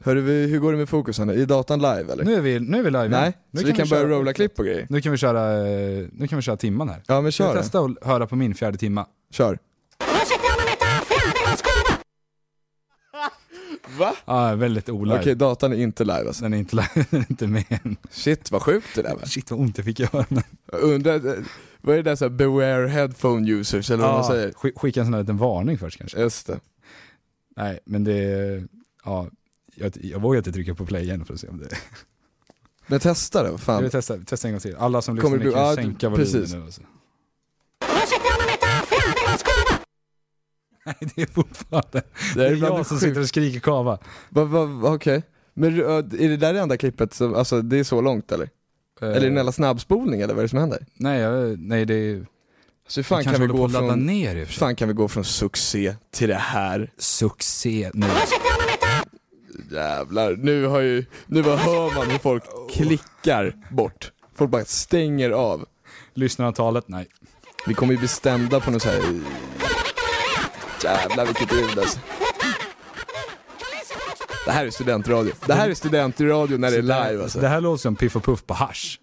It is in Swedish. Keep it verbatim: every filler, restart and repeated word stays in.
Hörru, vi, hur går det med fokusen? Är datan live eller? Nu är vi, nu är vi live. Nej, nu så kan vi kan vi börja köra, rolla klipp och grejer. Nu kan vi köra, nu kan vi köra timman här. Ja, men kör Ska vi det. testa och höra på min fjärde timma? Kör. Va? Ja, väldigt olive. Okej, datan är inte live alltså. Den är inte live, den är inte med än. Shit, vad sjukt det där va? Shit, vad ont det fick göra. Jag undrar, vad är det där så här, beware headphone users eller vad Ja, man säger? sk- skicka en sån här liten varning först kanske. Just det. Nej, men det, ja, jag, jag vågar inte trycka på play igen för att se om det. Men testa det, vad fan. Jag vill testa, testa en gång till. Alla som Kommer lyssnar det bli- kan ja, sänka precis. volymen nu. Alltså. Nej, det är fortfarande. Det Det är, är bland jag det som sjukt. sitter och skriker kava. Va, va, va, okej. Men uh, är det där det enda klippet som, alltså det är så långt eller? Uh, Eller är det en jävla snabbspolning eller vad är det som händer? Nej, jag, nej det är... Så hur fan jag kan kanske vi håller gå på att ladda från ner i och för sig. fan kan vi gå från succé till det här? Succé nu. Jävlar, nu har ju nu bara hör man hur folk klickar bort. Folk bara stänger av. Lyssnarantalet, nej. Vi kommer ju bli stämda på något så här. Jävlar vilket ljud alltså. Det här är studentradio. Det här är studentradio när det är live alltså. Det här låter som Piff och Puff på hasch.